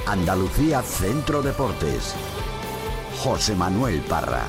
Andalucía Centro Deportes. José Manuel Parra.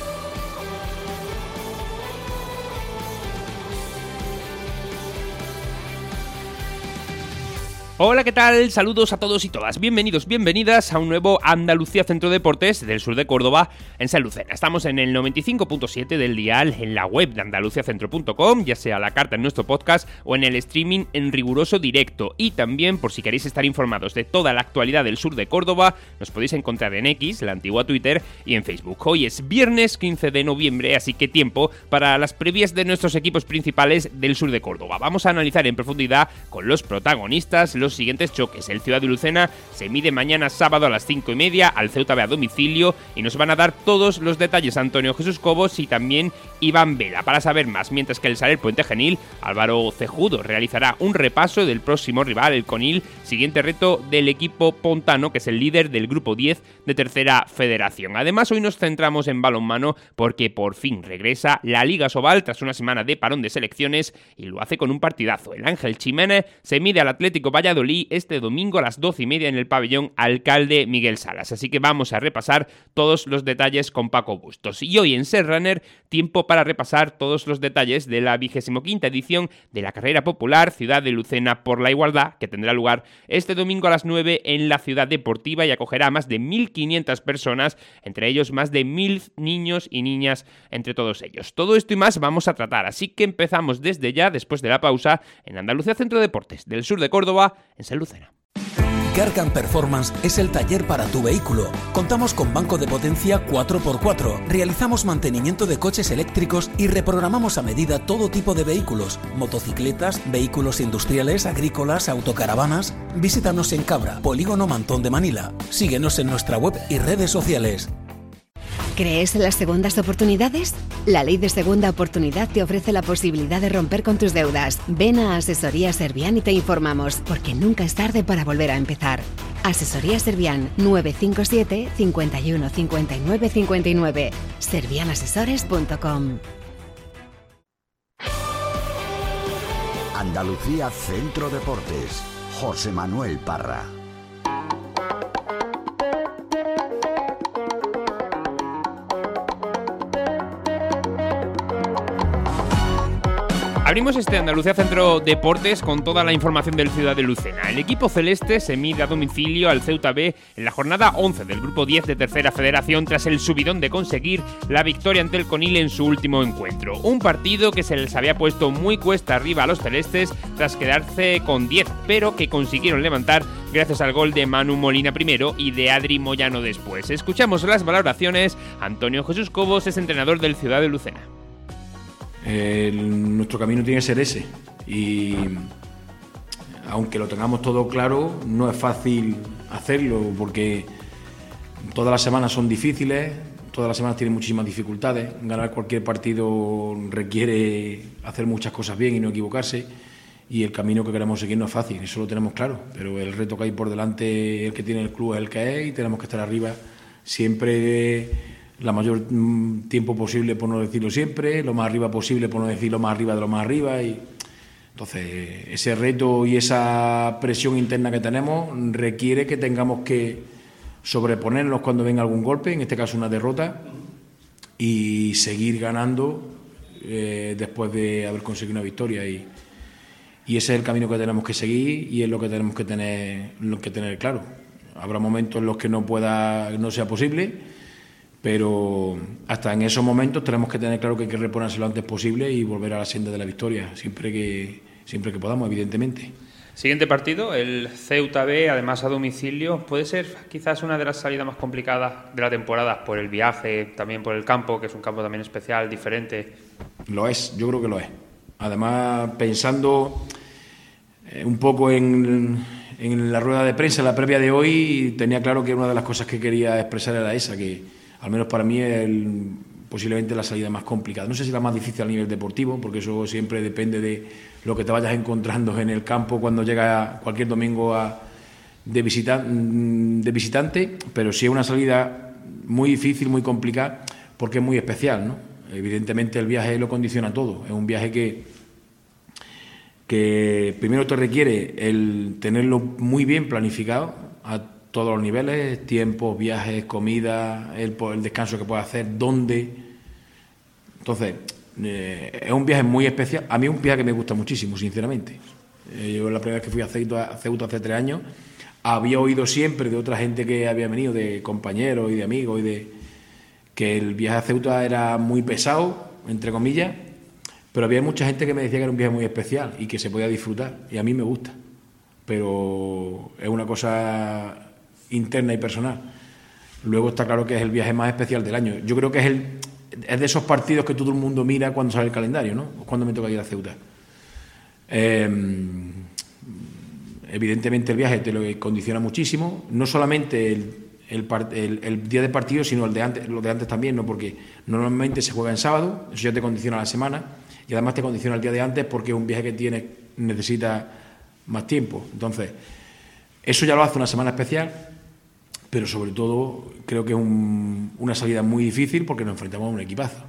Hola, ¿qué tal? Saludos a todos y todas. Bienvenidos, bienvenidas a un nuevo Andalucía Centro Deportes del sur de Córdoba, en San Lucena. Estamos en el 95.7 del dial, en la web de andaluciacentro.com, ya sea la carta en nuestro podcast o en el streaming en riguroso directo. Y también, por si queréis estar informados de toda la actualidad del sur de Córdoba, nos podéis encontrar en X, la antigua Twitter, y en Facebook. Hoy es viernes 15 de noviembre, así que tiempo para las previas de nuestros equipos principales del sur de Córdoba. Vamos a analizar en profundidad con los protagonistas los siguientes choques. El Ciudad de Lucena se mide mañana sábado a las 5:30 al Ceuta B a domicilio y nos van a dar todos los detalles Antonio Jesús Cobos y también Iván Vela para saber más, mientras que el Saler Puente Genil, Álvaro Cejudo, realizará un repaso del próximo rival, el Conil, siguiente reto del equipo pontano, que es el líder del grupo 10 de Tercera Federación. Además, hoy nos centramos en balonmano porque por fin regresa la Liga Sobal tras una semana de parón de selecciones y lo hace con un partidazo. El Ángel Ximénez se mide al Atlético Valladolid este domingo a las 12:30 en el pabellón Alcalde Miguel Salas. Así que vamos a repasar todos los detalles con Paco Bustos. Y hoy en Serrunner, tiempo para repasar todos los detalles de la 25ª edición de la carrera popular Ciudad de Lucena por la Igualdad, que tendrá lugar este domingo a las 9 en la Ciudad Deportiva y acogerá a más de 1.500 personas, entre ellos más de 1.000 niños y niñas entre todos ellos. Todo esto y más vamos a tratar, así que empezamos desde ya, después de la pausa, en Andalucía Centro Deportes del sur de Córdoba, en San Lucena. Gargan Performance es el taller para tu vehículo. Contamos con banco de potencia 4x4. Realizamos mantenimiento de coches eléctricos y reprogramamos a medida todo tipo de vehículos, motocicletas, vehículos industriales, agrícolas, autocaravanas. Visítanos en Cabra, Polígono Mantón de Manila. Síguenos en nuestra web y redes sociales. ¿Crees en las segundas oportunidades? La Ley de Segunda Oportunidad te ofrece la posibilidad de romper con tus deudas. Ven a Asesoría Servian y te informamos, porque nunca es tarde para volver a empezar. Asesoría Servian 957 51 59 59. Servianasesores.com. Andalucía Centro Deportes. José Manuel Parra. Abrimos este Andalucía Centro Deportes con toda la información del Ciudad de Lucena. El equipo celeste se mide a domicilio al Ceuta B en la jornada 11 del grupo 10 de Tercera Federación tras el subidón de conseguir la victoria ante el Conil en su último encuentro. Un partido que se les había puesto muy cuesta arriba a los celestes tras quedarse con 10, pero que consiguieron levantar gracias al gol de Manu Molina primero y de Adri Moyano después. Escuchamos las valoraciones. Antonio Jesús Cobos es entrenador del Ciudad de Lucena. Nuestro camino tiene que ser ese y aunque lo tengamos todo claro, no es fácil hacerlo porque todas las semanas son difíciles, todas las semanas tienen muchísimas dificultades. Ganar cualquier partido requiere hacer muchas cosas bien y no equivocarse, y el camino que queremos seguir no es fácil, eso lo tenemos claro, pero el reto que hay por delante, el que tiene el club es el que es, y tenemos que estar arriba siempre la mayor tiempo posible, por no decirlo siempre, lo más arriba posible, por no decir lo más arriba de lo más arriba. Y entonces ese reto y esa presión interna que tenemos requiere que tengamos que sobreponernos cuando venga algún golpe, en este caso una derrota, y seguir ganando después de haber conseguido una victoria. Y ese es el camino que tenemos que seguir y es lo que tenemos que tener claro. Habrá momentos en los que no sea posible, pero hasta en esos momentos tenemos que tener claro que hay que reponerse lo antes posible y volver a la senda de la victoria, siempre que podamos, evidentemente. Siguiente partido, el Ceuta B, además a domicilio. Puede ser quizás una de las salidas más complicadas de la temporada por el viaje, también por el campo, que es un campo también especial, diferente. Lo es, yo creo que lo es. Además, pensando un poco en la rueda de prensa, la previa de hoy, tenía claro que una de las cosas que quería expresar era esa, que al menos para mí es posiblemente la salida más complicada. No sé si la más difícil a nivel deportivo, porque eso siempre depende de lo que te vayas encontrando en el campo cuando llegas cualquier domingo de visitante, pero sí es una salida muy difícil, muy complicada, porque es muy especial, ¿no? Evidentemente el viaje lo condiciona todo. Es un viaje que primero te requiere el tenerlo muy bien planificado, todos los niveles, tiempos, viajes, comida, el descanso que puedes hacer, dónde. Entonces, es un viaje muy especial. A mí es un viaje que me gusta muchísimo, sinceramente. Yo la primera vez que fui a Ceuta hace 3 años, había oído siempre de otra gente que había venido, de compañeros y de amigos, que el viaje a Ceuta era muy pesado, entre comillas, pero había mucha gente que me decía que era un viaje muy especial y que se podía disfrutar, y a mí me gusta, pero es una cosa interna y personal. Luego está claro que es el viaje más especial del año. Yo creo que es de esos partidos que todo el mundo mira cuando sale el calendario, ¿no? Cuando me toca ir a Ceuta. Evidentemente el viaje te lo condiciona muchísimo, no solamente el día de partido, sino lo de antes también, ¿no? Porque normalmente se juega en sábado, eso ya te condiciona la semana, y además te condiciona el día de antes porque es un viaje que necesita más tiempo. Entonces, eso ya lo hace una semana especial, pero sobre todo creo que es una salida muy difícil porque nos enfrentamos a un equipazo.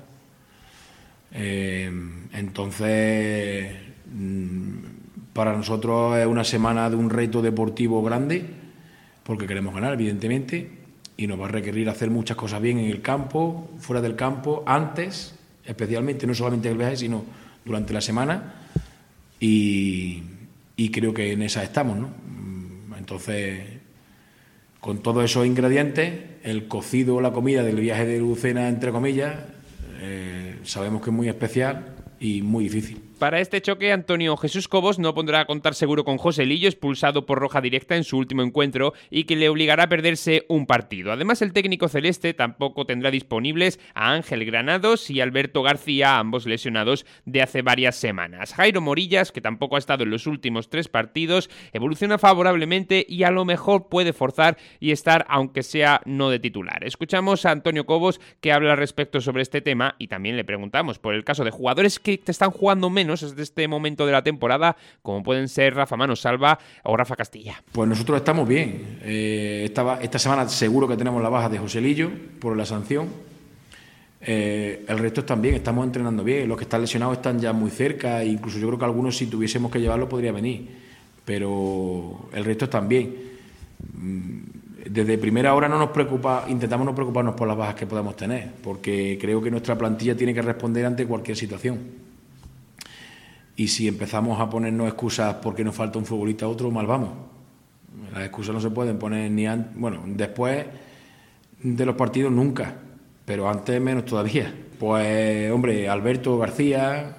Entonces, para nosotros es una semana de un reto deportivo grande, porque queremos ganar, evidentemente, y nos va a requerir hacer muchas cosas bien en el campo, fuera del campo, antes, especialmente, no solamente en el viaje, sino durante la semana, y creo que en esa estamos, ¿no? Entonces, con todos esos ingredientes, el cocido o la comida del viaje de Lucena, entre comillas, sabemos que es muy especial y muy difícil. Para este choque, Antonio Jesús Cobos no pondrá a contar seguro con José Lillo, expulsado por roja directa en su último encuentro y que le obligará a perderse un partido. Además, el técnico celeste tampoco tendrá disponibles a Ángel Granados y Alberto García, ambos lesionados de hace varias semanas. Jairo Morillas, que tampoco ha estado en los últimos 3 partidos, evoluciona favorablemente y a lo mejor puede forzar y estar, aunque sea no de titular. Escuchamos a Antonio Cobos, que habla al respecto sobre este tema, y también le preguntamos por el caso de jugadores que te están jugando menos desde este momento de la temporada, como pueden ser Rafa Manosalva o Rafa Castilla. Pues nosotros estamos bien. Esta semana seguro que tenemos la baja de José Lillo por la sanción. El resto están bien, estamos entrenando bien. Los que están lesionados están ya muy cerca, incluso yo creo que algunos, si tuviésemos que llevarlo, podría venir, pero el resto están bien. Desde primera hora intentamos no preocuparnos por las bajas que podamos tener, porque creo que nuestra plantilla tiene que responder ante cualquier situación. Y si empezamos a ponernos excusas porque nos falta un futbolista a otro, mal vamos. Las excusas no se pueden poner después de los partidos nunca, pero antes menos todavía. Pues, hombre, Alberto García,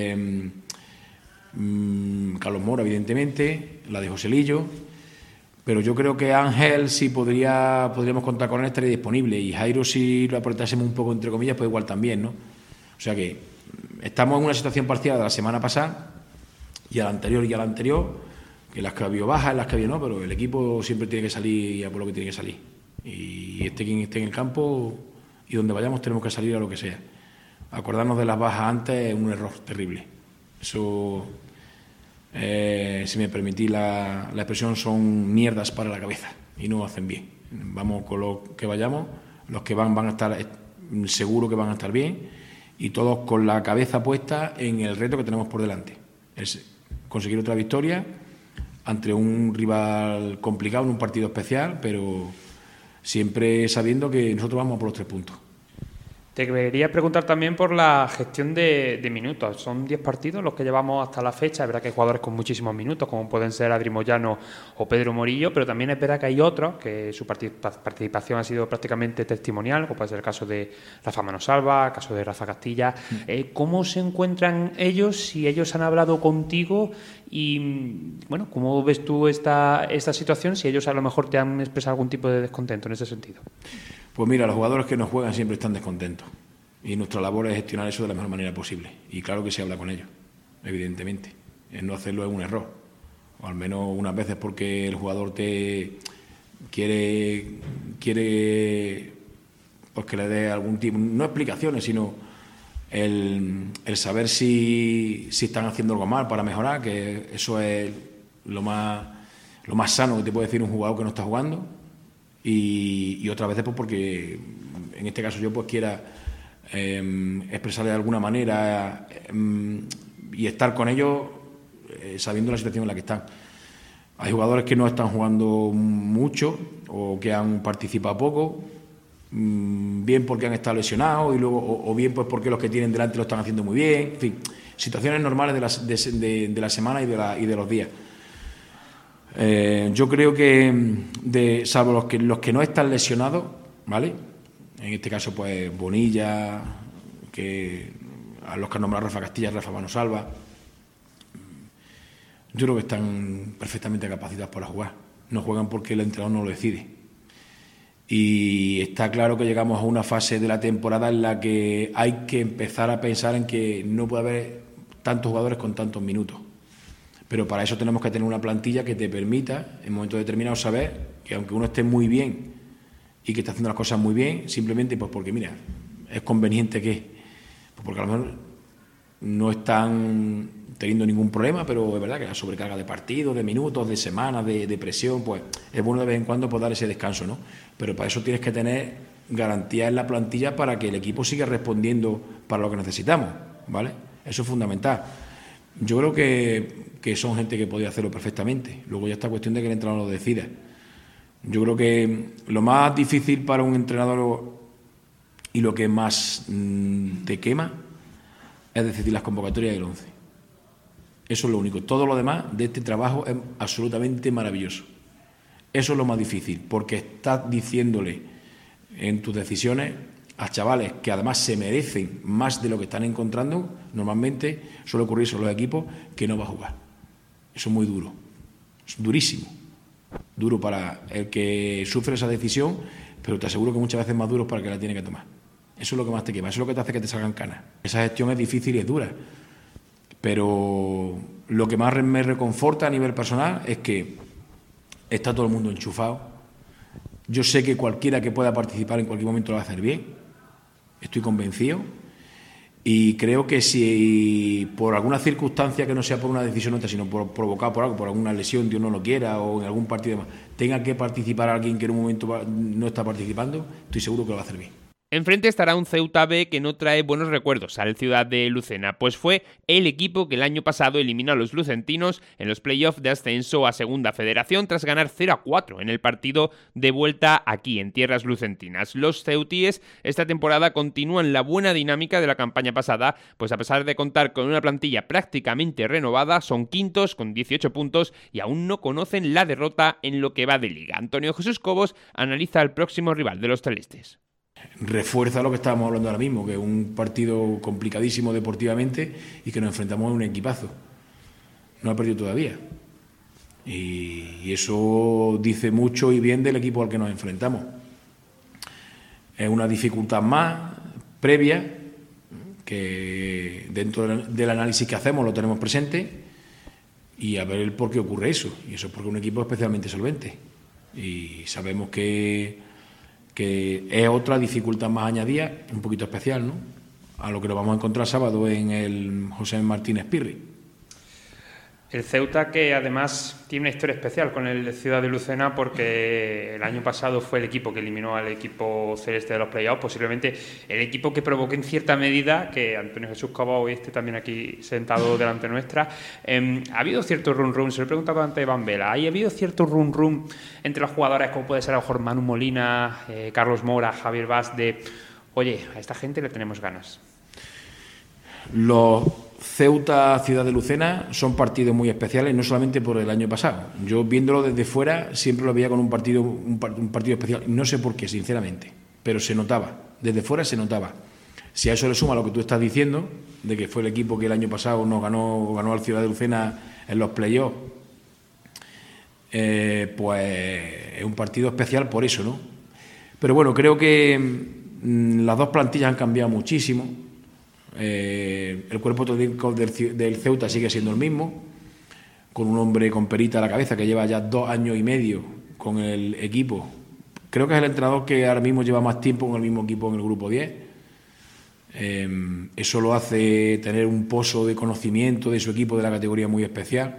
Carlos Mora, evidentemente, la de José Lillo, pero yo creo que Ángel, si podríamos contar con él, estaría disponible, y Jairo, si lo apretásemos un poco, entre comillas, pues igual también, ¿no? O sea que estamos en una situación parecida de la semana pasada y a la anterior, que las que ha habido bajas, las que había no, pero el equipo siempre tiene que salir a por lo que tiene que salir. Y quien esté en el campo y donde vayamos tenemos que salir a lo que sea. Acordarnos de las bajas antes es un error terrible. Eso, si me permitís la expresión, son mierdas para la cabeza y no hacen bien. Vamos con lo que vayamos, los que van a estar, seguro que van a estar bien, y todos con la cabeza puesta en el reto que tenemos por delante. Es conseguir otra victoria ante un rival complicado en un partido especial, pero siempre sabiendo que nosotros vamos por los 3 puntos. Te quería preguntar también por la gestión de minutos. Son 10 partidos los que llevamos hasta la fecha. Es verdad que hay jugadores con muchísimos minutos, como pueden ser Adri Moyano o Pedro Morillo, pero también es verdad que hay otros que su participación ha sido prácticamente testimonial, como puede ser el caso de Rafa Manosalva, el caso de Rafa Castilla. ¿Cómo se encuentran ellos? Si ellos han hablado contigo y, bueno, ¿cómo ves tú esta situación? Si ellos a lo mejor te han expresado algún tipo de descontento en ese sentido. Pues mira, los jugadores que nos juegan siempre están descontentos y nuestra labor es gestionar eso de la mejor manera posible, y claro que se habla con ellos, evidentemente. El no hacerlo es un error, o al menos unas veces, porque el jugador te quiere pues que le dé algún tipo, no explicaciones, sino el saber si están haciendo algo mal para mejorar, que eso es lo más sano que te puede decir un jugador que no está jugando. Y otras veces pues porque en este caso yo pues quiera expresarle de alguna manera y estar con ellos sabiendo la situación en la que están. Hay jugadores que no están jugando mucho o que han participado poco, bien porque han estado lesionados y luego, o bien pues porque los que tienen delante lo están haciendo muy bien. En fin, situaciones normales de la semana y de los días. Yo creo que, salvo los que no están lesionados, ¿vale? En este caso, pues Bonilla, a los que han nombrado Rafa Castilla, Rafa Manosalva, yo creo que están perfectamente capacitados para jugar. No juegan porque el entrenador no lo decide. Y está claro que llegamos a una fase de la temporada en la que hay que empezar a pensar en que no puede haber tantos jugadores con tantos minutos. Pero para eso tenemos que tener una plantilla que te permita, en momentos determinados, saber que aunque uno esté muy bien y que está haciendo las cosas muy bien, simplemente pues porque, mira, es conveniente porque a lo mejor no están teniendo ningún problema, pero es verdad que la sobrecarga de partidos, de minutos, de semanas, de presión, pues es bueno de vez en cuando pues dar ese descanso, ¿no? Pero para eso tienes que tener garantías en la plantilla para que el equipo siga respondiendo para lo que necesitamos, ¿vale? Eso es fundamental. Yo creo que son gente que podría hacerlo perfectamente. Luego ya está cuestión de que el entrenador lo decida. Yo creo que lo más difícil para un entrenador y lo que más te quema es decidir las convocatorias del 11. Eso es lo único. Todo lo demás de este trabajo es absolutamente maravilloso. Eso es lo más difícil, porque estás diciéndole en tus decisiones a chavales que además se merecen más de lo que están encontrando. Normalmente suele ocurrir en los equipos que no va a jugar. Eso es muy duro, es durísimo, duro para el que sufre esa decisión, pero te aseguro que muchas veces más duro para el que la tiene que tomar. Eso es lo que más te quema, eso es lo que te hace que te salgan canas. Esa gestión es difícil y es dura, pero lo que más me reconforta a nivel personal es que está todo el mundo enchufado. Yo sé que cualquiera que pueda participar en cualquier momento lo va a hacer bien, estoy convencido, y creo que si por alguna circunstancia que no sea por una decisión nuestra, sino provocada por algo, por alguna lesión, Dios no lo quiera, o en algún partido demás, tenga que participar alguien que en un momento no está participando, estoy seguro que lo va a hacer bien. Enfrente estará un Ceuta B que no trae buenos recuerdos al Ciudad de Lucena, pues fue el equipo que el año pasado eliminó a los lucentinos en los playoffs de ascenso a Segunda Federación tras ganar 0-4 en el partido de vuelta aquí en tierras lucentinas. Los ceutíes esta temporada continúan la buena dinámica de la campaña pasada, pues a pesar de contar con una plantilla prácticamente renovada, son quintos con 18 puntos y aún no conocen la derrota en lo que va de liga. Antonio Jesús Cobos analiza al próximo rival de los celestes. Refuerza lo que estábamos hablando ahora mismo, que es un partido complicadísimo deportivamente y que nos enfrentamos a un equipazo. No ha perdido todavía. Y eso dice mucho y bien del equipo al que nos enfrentamos. Es una dificultad más previa que dentro del análisis que hacemos lo tenemos presente y a ver el por qué ocurre eso. Y eso es porque es un equipo especialmente solvente. Y sabemos que es otra dificultad más añadida, un poquito especial, ¿no?, a lo que nos vamos a encontrar sábado en el José Martínez Pirri. El Ceuta, que además tiene una historia especial con el Ciudad de Lucena, porque el año pasado fue el equipo que eliminó al equipo celeste de los playoffs, posiblemente el equipo que provocó en cierta medida que Antonio Jesús Cobos hoy esté también aquí sentado delante nuestra. Ha habido cierto run-run, se lo he preguntado antes a Iván Vela, ¿ha habido cierto run-run entre los jugadores, como puede ser a lo mejor Manu Molina, Carlos Mora, Javier Vaz, de oye, a esta gente le tenemos ganas? Los Ceuta Ciudad de Lucena son partidos muy especiales, no solamente por el año pasado. Yo viéndolo desde fuera siempre lo veía con un partido especial, no sé por qué, sinceramente, pero se notaba, desde fuera se notaba. Si a eso le suma lo que tú estás diciendo, de que fue el equipo que el año pasado nos ganó al Ciudad de Lucena en los playoffs, pues es un partido especial por eso, ¿no? Pero bueno, creo que las dos plantillas han cambiado muchísimo. El cuerpo técnico del Ceuta sigue siendo el mismo, con un hombre con perita a la cabeza que lleva ya 2 años y medio con el equipo. Creo que es el entrenador que ahora mismo lleva más tiempo con el mismo equipo en el grupo 10. Eso lo hace tener un pozo de conocimiento de su equipo de la categoría muy especial.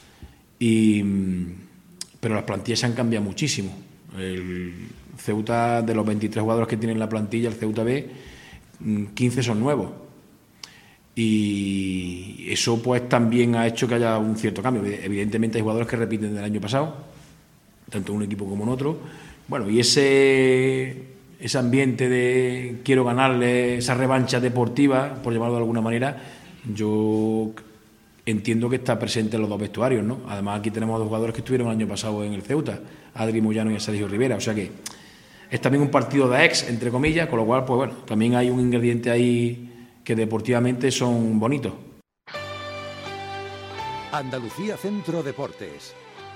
Pero las plantillas se han cambiado muchísimo. El Ceuta, de los 23 jugadores que tiene en la plantilla, el Ceuta B, 15 son nuevos. y eso pues también ha hecho que haya un cierto cambio. Evidentemente hay jugadores que repiten del año pasado, tanto en un equipo como en otro. Bueno, y ese ambiente de quiero ganarle, esa revancha deportiva, por llamarlo de alguna manera, yo entiendo que está presente en los dos vestuarios, ¿no? Además aquí tenemos a dos jugadores que estuvieron el año pasado en el Ceuta, a Adri Moyano y a Sergio Rivera, o sea que es también un partido de ex, entre comillas, con lo cual, pues bueno, también hay un ingrediente ahí que deportivamente son bonitos. Andalucía Centro Deportes.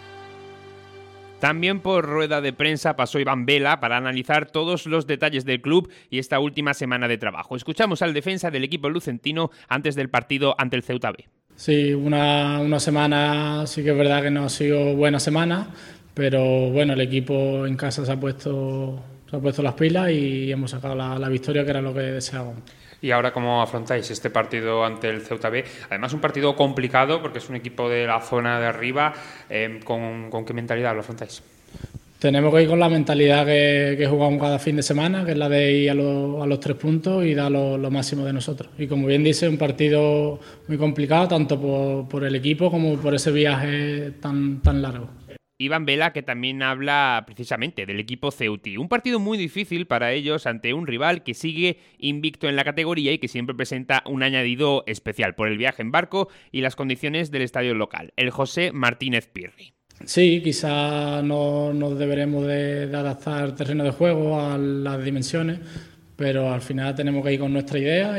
También por rueda de prensa pasó Iván Vela para analizar todos los detalles del club y esta última semana de trabajo. Escuchamos al defensa del equipo lucentino antes del partido ante el Ceuta B. Sí, una semana sí que es verdad que no ha sido buena semana, pero bueno, el equipo en casa se ha puesto las pilas y hemos sacado la victoria, que era lo que deseábamos. ¿Y ahora cómo afrontáis este partido ante el Ceuta B? Además, un partido complicado porque es un equipo de la zona de arriba. ¿Con qué mentalidad lo afrontáis? Tenemos que ir con la mentalidad que jugamos cada fin de semana, que es la de ir a los 3 puntos y dar lo máximo de nosotros. Y como bien dice, un partido muy complicado, tanto por el equipo como por ese viaje tan largo. Iván Vela, que también habla precisamente del equipo ceuti. Un partido muy difícil para ellos ante un rival que sigue invicto en la categoría y que siempre presenta un añadido especial por el viaje en barco y las condiciones del estadio local, el José Martínez Pirri. Sí, quizás no nos deberemos de adaptar el terreno de juego a las dimensiones, pero al final tenemos que ir con nuestra idea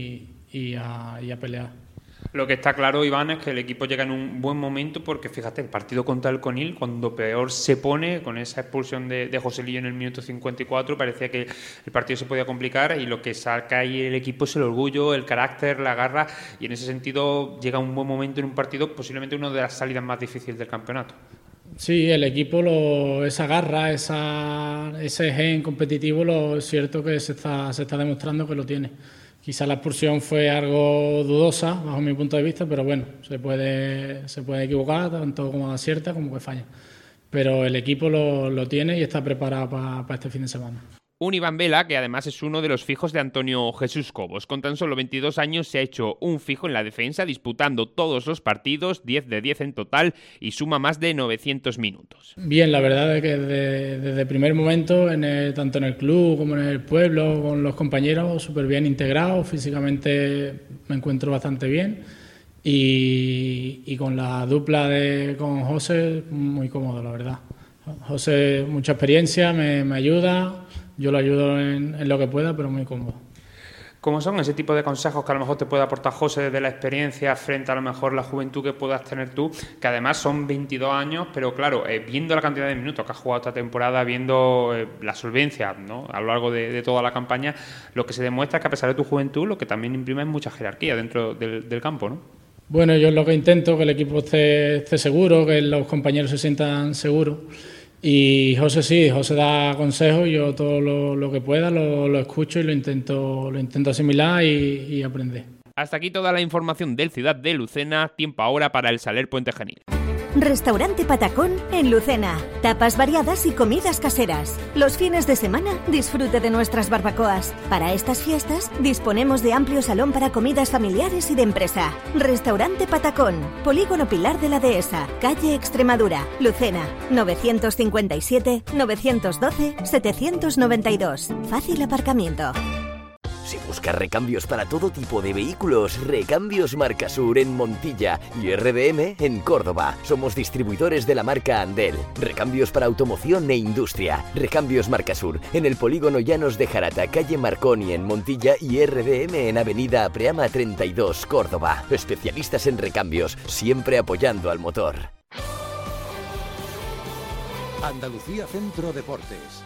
y a pelear. Lo que está claro, Iván, es que el equipo llega en un buen momento porque, fíjate, el partido contra el Conil, cuando peor se pone, con esa expulsión de Joselillo en el minuto 54, parecía que el partido se podía complicar y lo que saca ahí el equipo es el orgullo, el carácter, la garra, y en ese sentido llega un buen momento en un partido, posiblemente una de las salidas más difíciles del campeonato. Sí, el equipo, esa garra, ese gen competitivo, es cierto que se está demostrando que lo tiene. Quizá la expulsión fue algo dudosa, bajo mi punto de vista, pero bueno, se puede equivocar, tanto como acierta como que falla. Pero el equipo lo tiene y está preparado para este fin de semana. Un Iván Vela que además es uno de los fijos de Antonio Jesús Cobos. Con tan solo 22 años se ha hecho un fijo en la defensa, disputando todos los partidos, 10 de 10 en total, y suma más de 900 minutos. Bien, la verdad es que desde el primer momento, tanto en el club como en el pueblo, con los compañeros, súper bien integrado. Físicamente me encuentro bastante bien y con la dupla con José, muy cómodo, la verdad. José, mucha experiencia, me ayuda. Yo lo ayudo en lo que pueda, pero muy cómodo. ¿Cómo son ese tipo de consejos que a lo mejor te puede aportar José desde la experiencia frente a lo mejor la juventud que puedas tener tú? Que además son 22 años, pero claro, viendo la cantidad de minutos que has jugado esta temporada, viendo la solvencia, ¿no?, a lo largo de toda la campaña, lo que se demuestra es que a pesar de tu juventud, lo que también imprime es mucha jerarquía dentro del campo, ¿no? Bueno, yo es lo que intento, que el equipo esté seguro, que los compañeros se sientan seguros. Y José da consejos, yo todo lo que pueda lo escucho y lo intento asimilar y aprender. Hasta aquí toda la información del Ciudad de Lucena. Tiempo ahora para el Saler Puente Genil. Restaurante Patacón en Lucena. Tapas variadas y comidas caseras. Los fines de semana disfrute de nuestras barbacoas. Para estas fiestas disponemos de amplio salón para comidas familiares y de empresa. Restaurante Patacón, Polígono Pilar de la Dehesa, calle Extremadura, Lucena, 957-912-792. Fácil aparcamiento. Si buscas recambios para todo tipo de vehículos, Recambios Marcasur en Montilla y RDM en Córdoba. Somos distribuidores de la marca Andel. Recambios para automoción e industria. Recambios Marcasur en el Polígono Llanos de Jarata, calle Marconi en Montilla y RDM en avenida Apreama 32, Córdoba. Especialistas en recambios, siempre apoyando al motor. Andalucía Centro Deportes.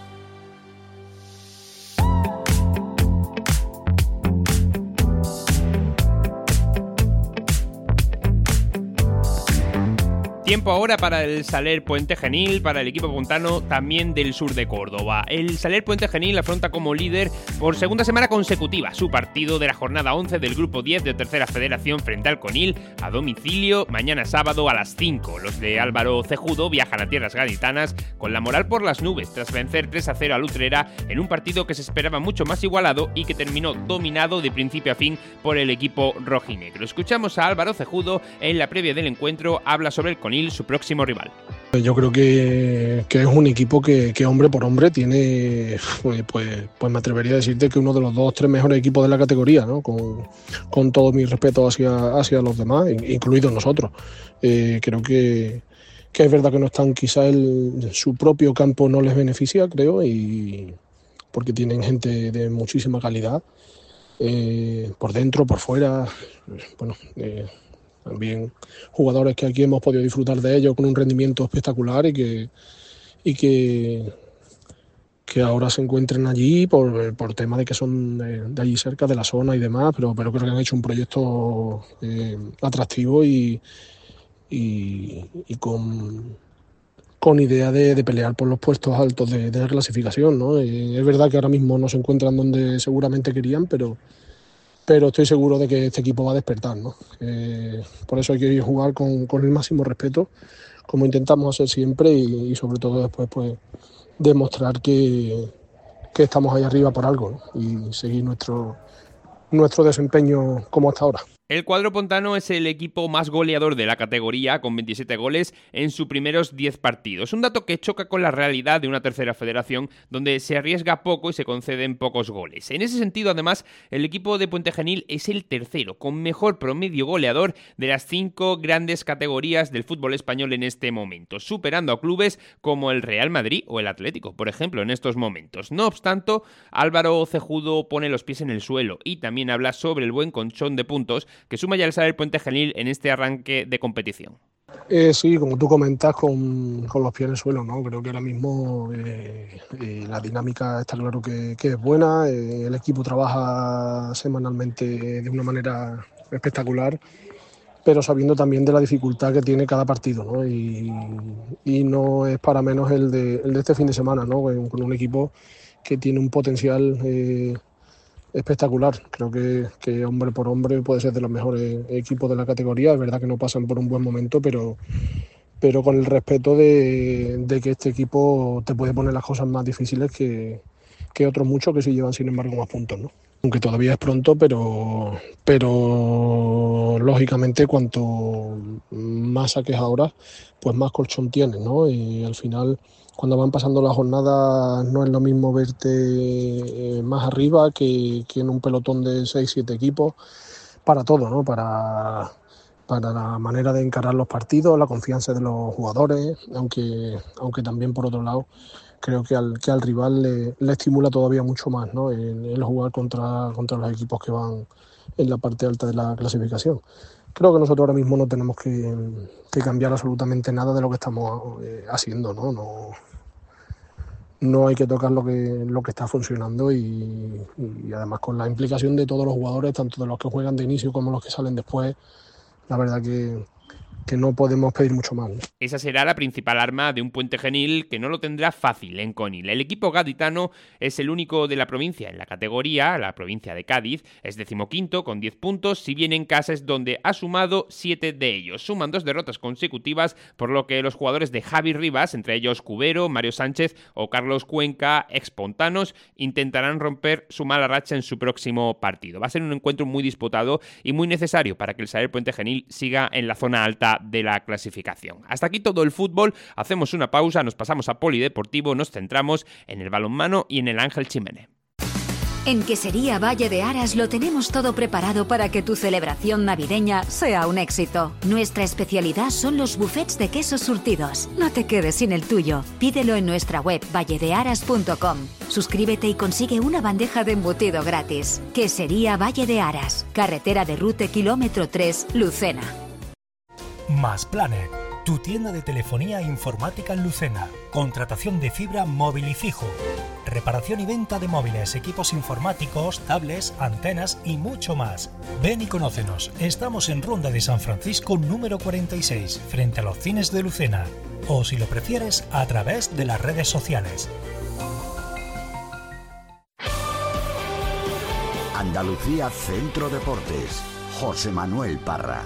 Tiempo ahora para el Saler Puente Genil, para el equipo puntano también del sur de Córdoba. El Saler Puente Genil afronta como líder por segunda semana consecutiva su partido de la jornada 11 del grupo 10 de Tercera Federación frente al Conil a domicilio mañana sábado a las 5. Los de Álvaro Cejudo viajan a tierras gaditanas con la moral por las nubes tras vencer 3-0 a Utrera en un partido que se esperaba mucho más igualado y que terminó dominado de principio a fin por el equipo rojinegro. Escuchamos a Álvaro Cejudo en la previa del encuentro, habla sobre el Conil, su próximo rival. Yo creo que es un equipo que hombre por hombre tiene, pues me atrevería a decirte que uno de los 2-3 mejores equipos de la categoría, ¿no? Con todo mi respeto hacia los demás, incluidos nosotros. Creo que es verdad que no están, quizás su propio campo no les beneficia, creo, y porque tienen gente de muchísima calidad, por dentro, por fuera, bueno, también jugadores que aquí hemos podido disfrutar de ellos con un rendimiento espectacular y que ahora se encuentren allí por tema de que son de allí cerca de la zona y demás, pero creo que han hecho un proyecto atractivo y con idea de pelear por los puestos altos de la clasificación, ¿no? Es verdad que ahora mismo no se encuentran donde seguramente querían, pero estoy seguro de que este equipo va a despertar, ¿no? Por eso hay que jugar con el máximo respeto, como intentamos hacer siempre, y sobre todo después pues demostrar que estamos ahí arriba por algo, ¿no? Y seguir nuestro desempeño como hasta ahora. El cuadro puntano es el equipo más goleador de la categoría, con 27 goles en sus primeros 10 partidos. Un dato que choca con la realidad de una tercera federación, donde se arriesga poco y se conceden pocos goles. En ese sentido, además, el equipo de Puente Genil es el tercero, con mejor promedio goleador de las 5 grandes categorías del fútbol español en este momento, superando a clubes como el Real Madrid o el Atlético, por ejemplo, en estos momentos. No obstante, Álvaro Cejudo pone los pies en el suelo y también habla sobre el buen colchón de puntos que suma ya el Saler Puente Genil en este arranque de competición. Sí, como tú comentas, con los pies en el suelo, ¿no? Creo que ahora mismo la dinámica está claro que es buena, el equipo trabaja semanalmente de una manera espectacular, pero sabiendo también de la dificultad que tiene cada partido, ¿no? Y no es para menos el de este fin de semana, ¿no? Con un equipo que tiene un potencial espectacular. Creo que hombre por hombre puede ser de los mejores equipos de la categoría. Es verdad que no pasan por un buen momento, pero con el respeto de que este equipo te puede poner las cosas más difíciles que otros muchos que sí llevan, sin embargo, más puntos, ¿no? Aunque todavía es pronto, pero lógicamente cuanto más saques ahora, pues más colchón tienes, ¿no? Y al final, cuando van pasando las jornadas, no es lo mismo verte más arriba que en un pelotón de 6-7 equipos, para todo, ¿no? Para la manera de encarar los partidos, la confianza de los jugadores, aunque también por otro lado creo que al rival le estimula todavía mucho más, ¿no? El jugar contra los equipos que van en la parte alta de la clasificación. Creo que nosotros ahora mismo no tenemos que cambiar absolutamente nada de lo que estamos haciendo, ¿no? No hay que tocar lo que está funcionando y además con la implicación de todos los jugadores, tanto de los que juegan de inicio como los que salen después, la verdad que no podemos pedir mucho más, ¿no? Esa será la principal arma de un Puente Genil que no lo tendrá fácil en Conil. El equipo gaditano es el único de la provincia en la categoría, la provincia de Cádiz, es 15º con 10 puntos, si bien en casa es donde ha sumado 7 de ellos. Suman 2 derrotas consecutivas, por lo que los jugadores de Javi Rivas, entre ellos Cubero, Mario Sánchez o Carlos Cuenca, expontanos, intentarán romper su mala racha en su próximo partido. Va a ser un encuentro muy disputado y muy necesario para que el Saler Puente Genil siga en la zona alta de la clasificación. Hasta aquí todo el fútbol, hacemos una pausa, nos pasamos a Polideportivo, nos centramos en el balonmano y en el Ángel Chimene. En Quesería Valle de Aras lo tenemos todo preparado para que tu celebración navideña sea un éxito. Nuestra especialidad son los buffets de quesos surtidos. No te quedes sin el tuyo. Pídelo en nuestra web valledearas.com. Suscríbete y consigue una bandeja de embutido gratis. Quesería Valle de Aras, carretera de Rute, kilómetro 3, Lucena. Más Planet, tu tienda de telefonía e informática en Lucena. Contratación de fibra móvil y fijo. Reparación y venta de móviles, equipos informáticos, tablets, antenas y mucho más. Ven y conócenos. Estamos en Ronda de San Francisco número 46, frente a los cines de Lucena. O si lo prefieres, a través de las redes sociales. Andalucía Centro Deportes. José Manuel Parra.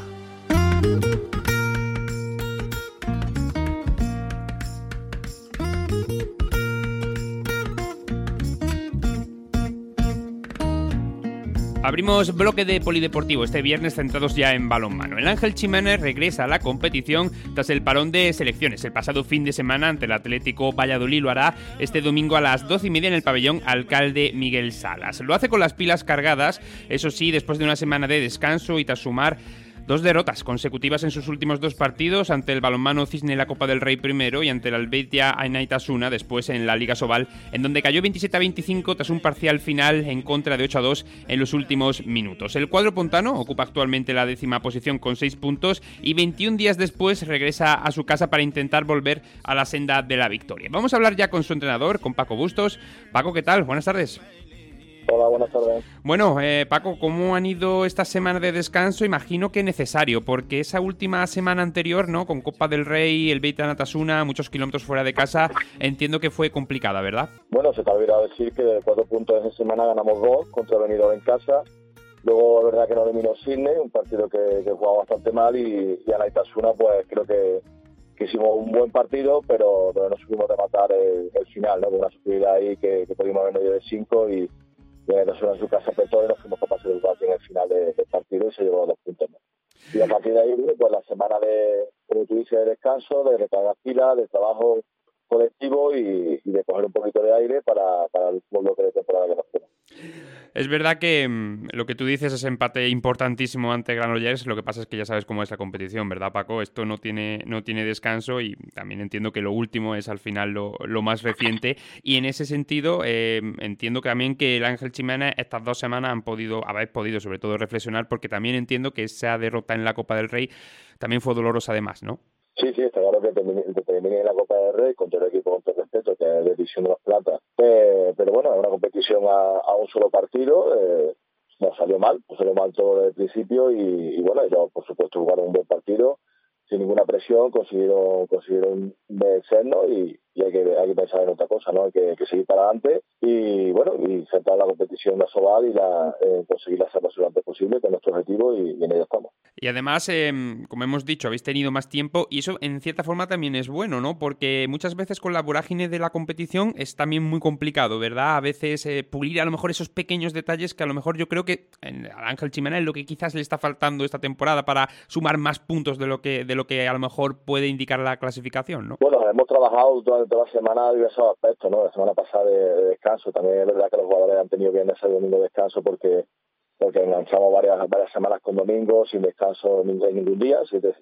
Abrimos bloque de polideportivo este viernes centrados ya en balonmano. El Ángel Ximénez regresa a la competición tras el parón de selecciones. El pasado fin de semana ante el Atlético Valladolid lo hará este domingo a las 12:30 en el pabellón Alcalde Miguel Salas. Lo hace con las pilas cargadas, eso sí, después de una semana de descanso y tras sumar 2 derrotas consecutivas en sus últimos 2 partidos, ante el Balonmano Cisne en la Copa del Rey primero y ante el Albeitia Ainaitasuna después en la Liga Sobal, en donde cayó 27-25 tras un parcial final en contra de 8-2 en los últimos minutos. El cuadro puntano ocupa actualmente la 10ª posición con 6 puntos y 21 días después regresa a su casa para intentar volver a la senda de la victoria. Vamos a hablar ya con su entrenador, con Paco Bustos. Paco, ¿qué tal? Buenas tardes. Hola, buenas tardes. Bueno, Paco, ¿cómo han ido esta semana de descanso? Imagino que necesario, porque esa última semana anterior, ¿no?, con Copa del Rey, el Beit Anatasuna, muchos kilómetros fuera de casa, entiendo que fue complicada, ¿verdad? Bueno, se te ha olvidado decir que de 4 puntos esa semana ganamos 2 contra Benidorm en casa. Luego, la verdad que nos dominó Sydney, un partido que jugaba bastante mal, y Anatasuna, pues creo que hicimos un buen partido, pero no supimos rematar el final, ¿no?, con una superioridad ahí que pudimos haber medio de 5 y Anatasuna en su casa apretó y nos fuimos capaces de jugar en el final del partido y se llevó 2 puntos más. Y a partir de ahí, pues la semana de, como tú dices, de descanso, de recargar pilas, de trabajo colectivo y de coger un poquito de aire para el último bloque de temporada que nos queda. Es verdad que lo que tú dices es empate importantísimo ante Granollers. Lo que pasa es que ya sabes cómo es la competición, ¿verdad, Paco? Esto no tiene descanso y también entiendo que lo último es al final lo más reciente. Y en ese sentido entiendo que también que el Ángel Ximénez estas 2 semanas habéis podido sobre todo reflexionar, porque también entiendo que esa derrota en la Copa del Rey también fue dolorosa además, ¿no? Sí, está claro que terminé en la Copa del Rey con todo el equipo, con todo el respeto, que es la División de los Platas. Pero bueno, es una competición a un solo partido. Nos salió mal todo desde el principio y bueno, ellos por supuesto jugaron un buen partido, sin ninguna presión, consiguieron vencernos y hay que pensar en otra cosa, ¿no? Hay que seguir para adelante y bueno, y centrar la competición de Asobal y conseguir la salvación lo antes posible, que es nuestro objetivo y en ello estamos. Y además, como hemos dicho, habéis tenido más tiempo y eso en cierta forma también es bueno, ¿no? Porque muchas veces con la vorágine de la competición es también muy complicado, ¿verdad? A veces pulir a lo mejor esos pequeños detalles que a lo mejor yo creo que al Ángel Ximénez lo que quizás le está faltando esta temporada para sumar más puntos de lo que a lo mejor puede indicar la clasificación, ¿no? Bueno, hemos trabajado durante toda la semana diversos aspectos, ¿no? La semana pasada de descanso, también es verdad que los jugadores han tenido bien ese domingo de descanso porque enganchamos varias semanas con domingo, sin descanso ningún día,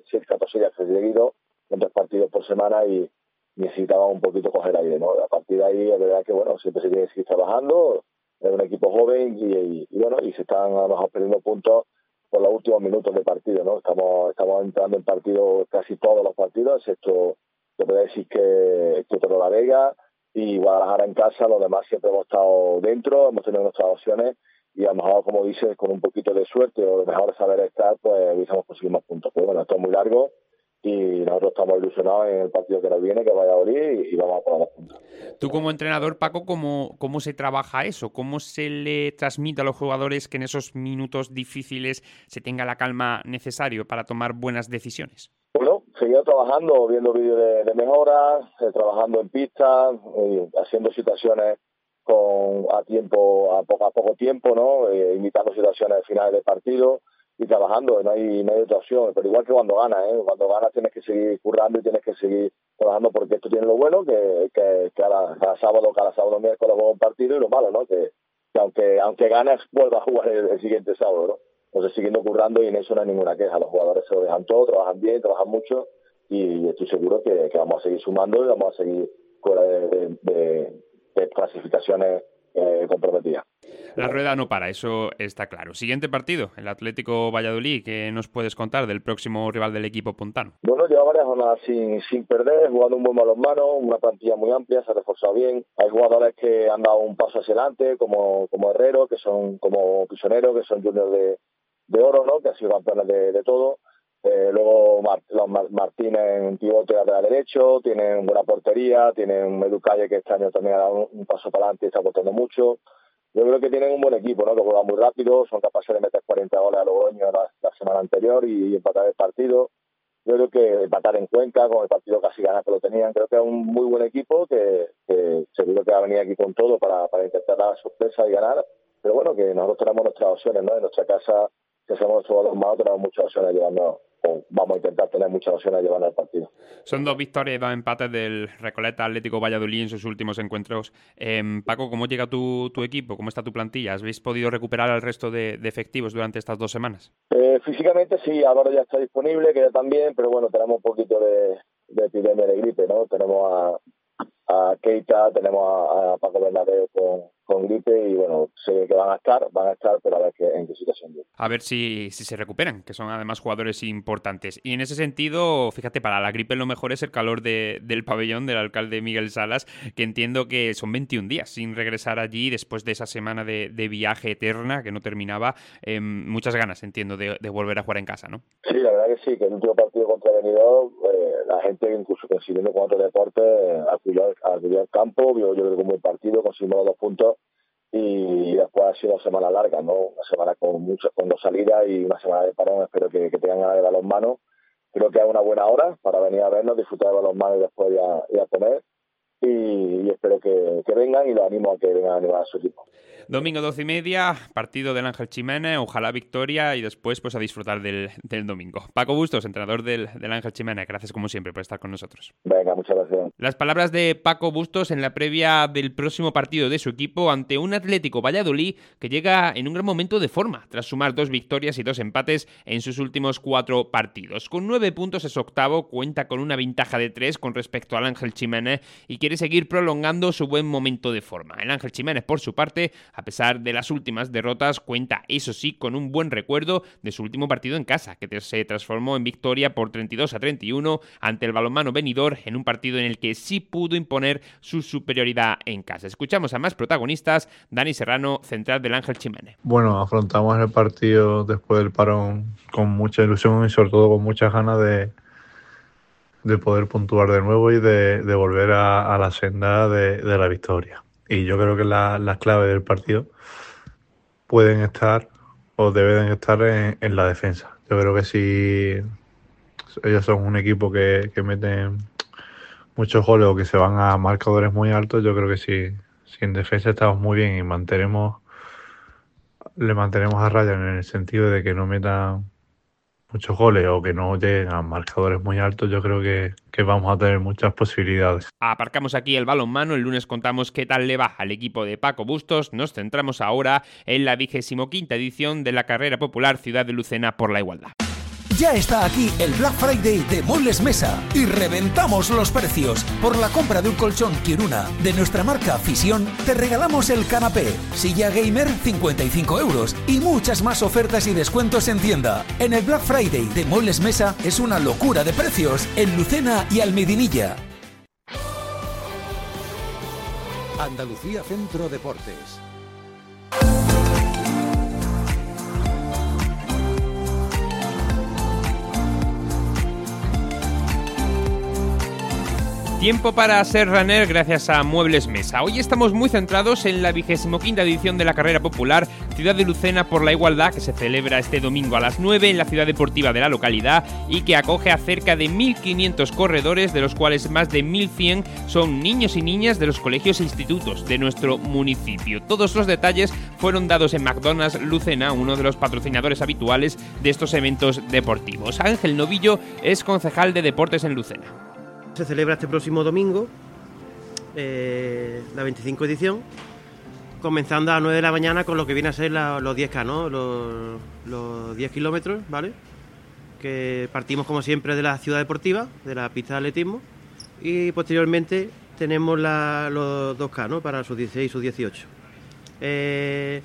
14 días seguidos, con 3 partidos por semana y necesitaba un poquito coger aire, ¿no? A partir de ahí es verdad que bueno, siempre se tiene que seguir trabajando, es un equipo joven y bueno, y se están a lo mejor perdiendo puntos por los últimos minutos de partido, ¿no? Estamos entrando en partido casi todos los partidos, excepto te puedo decir que Torrelavega y Guadalajara en casa, los demás siempre hemos estado dentro, hemos tenido nuestras opciones y a lo mejor, como dices, con un poquito de suerte o de mejor saber estar, pues hubiésemos conseguido más puntos. Pero bueno, esto es muy largo y nosotros estamos ilusionados en el partido que nos viene, que vaya a Valladolid, y vamos a poner los puntos. Tú como entrenador, Paco, ¿cómo se trabaja eso? ¿Cómo se le transmite a los jugadores que en esos minutos difíciles se tenga la calma necesaria para tomar buenas decisiones? Bueno, seguimos trabajando, viendo vídeos de mejoras, trabajando en pista, haciendo situaciones a poco tiempo, ¿no? Imitando situaciones finales de partido y trabajando, no hay otra opción, pero igual que cuando ganas, cuando ganas tienes que seguir currando y tienes que seguir trabajando, porque esto tiene lo bueno que cada sábado miércoles juega un partido, y lo malo, ¿no? Que aunque ganes vuelvas a jugar el siguiente sábado, ¿no? Entonces siguiendo currando y en eso no hay ninguna queja, los jugadores se lo dejan todo, trabajan bien, trabajan mucho y estoy seguro que vamos a seguir sumando y vamos a seguir fuera de clasificaciones comprometidas. La rueda no para, eso está claro. Siguiente partido, el Atlético Valladolid. ¿Qué nos puedes contar del próximo rival del equipo pontano? Bueno, lleva varias jornadas sin perder, jugando un buen balonmano, una plantilla muy amplia, se ha reforzado bien. Hay jugadores que han dado un paso hacia adelante, como Herrero, que son como Pisonero, que son juniors de oro, ¿no? Que han sido campeones de todo. Luego Martínez en pivote lateral derecho, tienen buena portería, tienen Edu Calle, que este año también ha dado un paso para adelante y está aportando mucho. Yo creo que tienen un buen equipo, ¿no? Que juega muy rápido, son capaces de meter 40 goles a Logroño la semana anterior y empatar el partido. Yo creo que empatar en Cuenca, con el partido casi ganar que lo tenían, creo que es un muy buen equipo que seguro que va a venir aquí con todo para intentar dar sorpresa y ganar. Pero bueno, que nosotros tenemos nuestras opciones, ¿no? En nuestra casa, que somos nuestros balonmanos, tenemos muchas opciones llevando, o vamos a intentar tener muchas opciones llevando el partido. Son 2 victorias y 2 empates del Recoleta Atlético Valladolid en sus últimos encuentros. Paco, ¿cómo llega tu equipo? ¿Cómo está tu plantilla? ¿Habéis podido recuperar al resto de efectivos durante estas 2 semanas? Físicamente sí, Álvaro ya está disponible, que ya también, pero bueno, tenemos un poquito de epidemia de gripe, ¿no? Tenemos a Keita, tenemos a Paco Bernabéu con gripe y bueno, sé que van a estar, pero a ver en qué situación. A ver si se recuperan, que son además jugadores importantes. Y en ese sentido, fíjate, para la gripe lo mejor es el calor del pabellón del alcalde Miguel Salas, que entiendo que son 21 días sin regresar allí después de esa semana de viaje eterna que no terminaba. Muchas ganas, entiendo, de volver a jugar en casa, ¿no? Sí, la verdad que sí, que el último partido contra Benidorm, la gente, incluso coincidiendo con otros deportes, acudió al campo, vio yo creo que un buen partido, conseguimos los 2 puntos y después ha sido una semana larga, ¿no? Una semana con 2 salidas y una semana de parón. Espero que tengan ganas de balonmano. Creo que es una buena hora para venir a vernos, disfrutar de balonmano y después ya comer. Y espero que vengan y los animo a que vengan a animar a su equipo. Domingo 12:30, partido del Ángel Ximénez, ojalá victoria y después pues a disfrutar del domingo. Paco Bustos, entrenador del Ángel Ximénez, gracias como siempre por estar con nosotros. Venga, muchas gracias. Las palabras de Paco Bustos en la previa del próximo partido de su equipo ante un Atlético Valladolid que llega en un gran momento de forma, tras sumar 2 victorias y 2 empates en sus últimos 4 partidos. Con 9 puntos es octavo, cuenta con una ventaja de 3 con respecto al Ángel Ximénez y quiere seguir prolongando su buen momento de forma. El Ángel Ximénez, por su parte, a pesar de las últimas derrotas, cuenta, eso sí, con un buen recuerdo de su último partido en casa, que se transformó en victoria por 32-31 ante el balonmano Benidorm, en un partido en el que sí pudo imponer su superioridad en casa. Escuchamos a más protagonistas. Dani Serrano, central del Ángel Ximénez. Bueno, afrontamos el partido después del parón con mucha ilusión y sobre todo con muchas ganas de poder puntuar de nuevo y de volver a la senda de la victoria. Y yo creo que las claves del partido pueden estar o deben estar en la defensa. Yo creo que si ellos son un equipo que meten muchos goles o que se van a marcadores muy altos, yo creo que si en defensa estamos muy bien y le mantenemos a raya en el sentido de que no metan muchos goles o que no lleguen a marcadores muy altos, yo creo que vamos a tener muchas posibilidades. Aparcamos aquí el balonmano. El lunes contamos qué tal le va al equipo de Paco Bustos. Nos centramos ahora en la 25ª edición de la carrera popular Ciudad de Lucena por la Igualdad. Ya está aquí el Black Friday de Muebles Mesa y reventamos los precios. Por la compra de un colchón Kiruna de nuestra marca Fisión, te regalamos el canapé, silla gamer 55 € y muchas más ofertas y descuentos en tienda. En el Black Friday de Muebles Mesa es una locura de precios en Lucena y Almedinilla. Andalucía Centro Deportes. Tiempo para ser runner gracias a Muebles Mesa. Hoy estamos muy centrados en la 25ª edición de la carrera popular Ciudad de Lucena por la Igualdad, que se celebra este domingo a las 9 en la ciudad deportiva de la localidad y que acoge a cerca de 1.500 corredores, de los cuales más de 1.100 son niños y niñas de los colegios e institutos de nuestro municipio. Todos los detalles fueron dados en McDonald's Lucena, uno de los patrocinadores habituales de estos eventos deportivos. Ángel Novillo es concejal de deportes en Lucena. Se celebra este próximo domingo, la 25 edición, comenzando a las 9 de la mañana con lo que viene a ser los 10K, ¿no? Los 10 kilómetros, ¿vale? Que partimos como siempre de la ciudad deportiva, de la pista de atletismo, y posteriormente tenemos los 2K, ¿no? Para sus 16 y sus 18.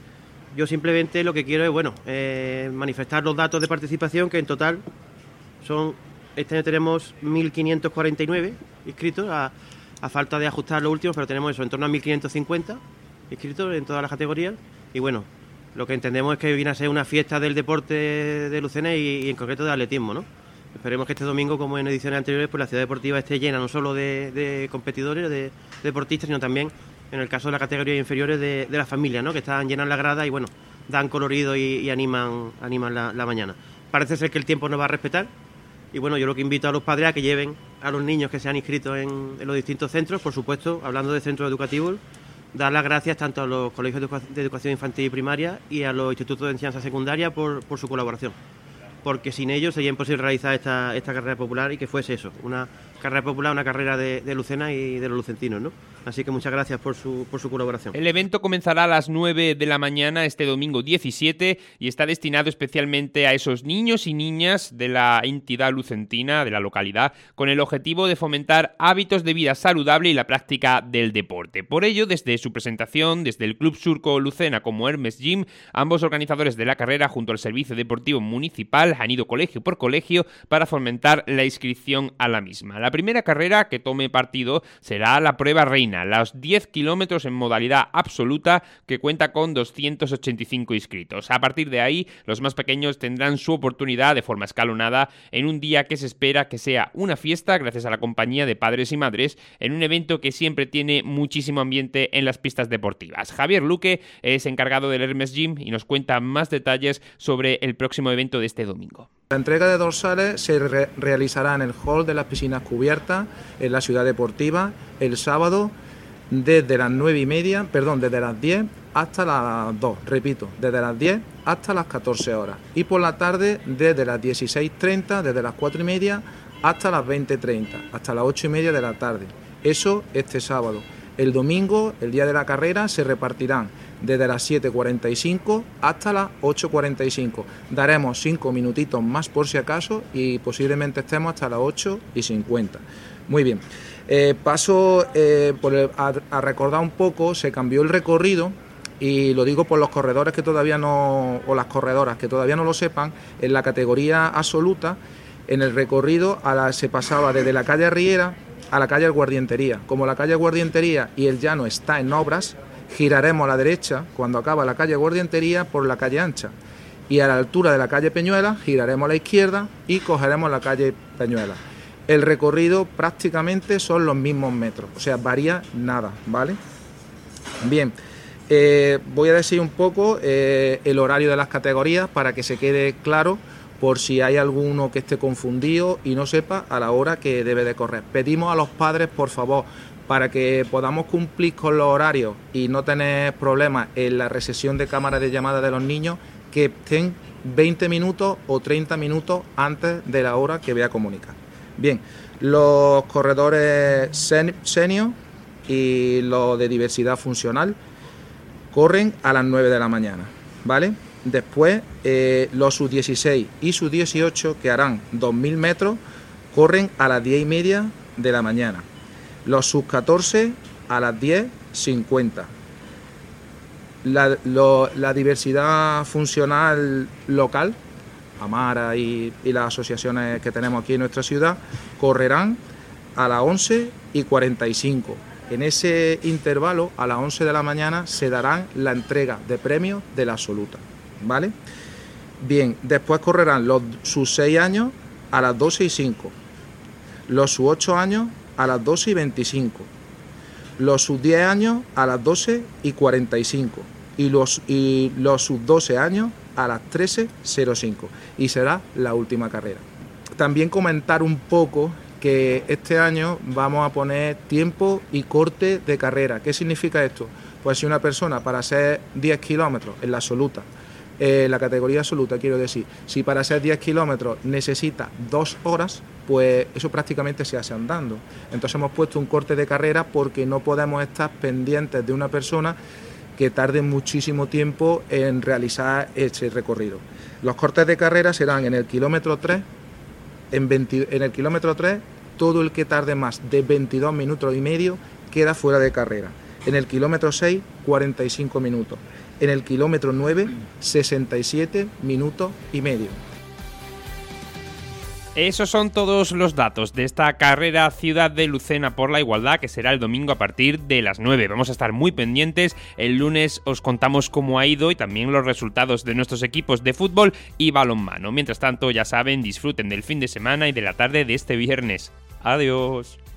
yo simplemente lo que quiero es, manifestar los datos de participación, que en total son, este año tenemos 1.549 inscritos, a falta de ajustar los últimos, pero tenemos eso, en torno a 1.550 inscritos en todas las categorías. Y bueno, lo que entendemos es que viene a ser una fiesta del deporte de Lucena y en concreto de atletismo, ¿no? Esperemos que este domingo, como en ediciones anteriores, pues la ciudad deportiva esté llena no solo de competidores, de deportistas, sino también, en el caso de las categorías inferiores, de las familias, ¿no? Que están llenas la grada y bueno, dan colorido y animan la mañana. Parece ser que el tiempo nos va a respetar y bueno, yo lo que invito a los padres a que lleven a los niños que se han inscrito en los distintos centros, por supuesto, hablando de centros educativos, dar las gracias tanto a los colegios de educación infantil y primaria y a los institutos de enseñanza secundaria por su colaboración, porque sin ellos sería imposible realizar esta carrera popular y que fuese eso, una carrera popular, una carrera de Lucena y de los lucentinos, ¿no? Así que muchas gracias por su colaboración. El evento comenzará a las 9 de la mañana este domingo 17 y está destinado especialmente a esos niños y niñas de la entidad lucentina, de la localidad, con el objetivo de fomentar hábitos de vida saludable y la práctica del deporte. Por ello, desde su presentación, desde el Club Surco Lucena como Hermes Gym, ambos organizadores de la carrera junto al Servicio Deportivo Municipal han ido colegio por colegio para fomentar la inscripción a la misma. La primera carrera que tome partido será la prueba reina, los 10 kilómetros en modalidad absoluta, que cuenta con 285 inscritos. A partir de ahí, los más pequeños tendrán su oportunidad de forma escalonada en un día que se espera que sea una fiesta gracias a la compañía de padres y madres, en un evento que siempre tiene muchísimo ambiente en las pistas deportivas. Javier Luque es encargado del Hermes Gym y nos cuenta más detalles sobre el próximo evento de este domingo. La entrega de dorsales se realizará en el hall de las piscinas cubiertas en la ciudad deportiva el sábado desde las 10 hasta las 2, repito, desde las 10 hasta las 14 horas, y por la tarde desde las 16:30, desde las 4:30 hasta las 20:30, hasta las 8:30 de la tarde. Eso este sábado. El domingo, el día de la carrera, se repartirán desde las 7:45 hasta las 8:45. Daremos 5 minutitos más por si acaso y posiblemente estemos hasta las 8:50. Muy bien. Paso a recordar un poco. Se cambió el recorrido y lo digo por los corredores que todavía no, o las corredoras que todavía no lo sepan. En la categoría absoluta, en el recorrido se pasaba desde la calle Riera a la calle Guardientería. Como la calle Guardientería y el llano está en obras, giraremos a la derecha cuando acaba la calle Guardientería por la calle Ancha, y a la altura de la calle Peñuela giraremos a la izquierda y cogeremos la calle Peñuela. El recorrido prácticamente son los mismos metros, o sea, varía nada, ¿vale? Bien, voy a decir un poco el horario de las categorías para que se quede claro, por si hay alguno que esté confundido y no sepa a la hora que debe de correr. Pedimos a los padres, por favor, para que podamos cumplir con los horarios y no tener problemas en la recepción de cámara de llamada de los niños, que estén 20 minutos o 30 minutos antes de la hora que voy a comunicar. Bien, los corredores senior y los de diversidad funcional corren a las 9 de la mañana, ¿vale? Después, los sub-16 y sub-18, que harán 2.000 metros, corren a las 10:30 de la mañana. Los sub-14 a las 10:50. La diversidad funcional local, Amara y las asociaciones que tenemos aquí en nuestra ciudad, correrán a las 11:45. En ese intervalo, a las 11 de la mañana, se darán la entrega de premios de la absoluta, ¿vale? Bien, después correrán los sub-6 años a las 12:05, los sub-8 años a las 12:25, los sub-10 años a las 12:45 y los sub-12 años a las 13:05, y será la última carrera. También comentar un poco que este año vamos a poner tiempo y corte de carrera. ¿Qué significa esto? Pues si una persona para hacer 10 kilómetros en la absoluta, la categoría absoluta quiero decir, si para hacer 10 kilómetros necesita 2 horas, pues eso prácticamente se hace andando. Entonces hemos puesto un corte de carrera porque no podemos estar pendientes de una persona que tarde muchísimo tiempo en realizar ese recorrido. Los cortes de carrera serán en el kilómetro 3, en el kilómetro 3, todo el que tarde más de 22 minutos y medio queda fuera de carrera. En el kilómetro 6, 45 minutos. en el kilómetro 9, 67 minutos y medio. Esos son todos los datos de esta carrera Ciudad de Lucena por la Igualdad, que será el domingo a partir de las 9. Vamos a estar muy pendientes. El lunes os contamos cómo ha ido y también los resultados de nuestros equipos de fútbol y balonmano. Mientras tanto, ya saben, disfruten del fin de semana y de la tarde de este viernes. Adiós.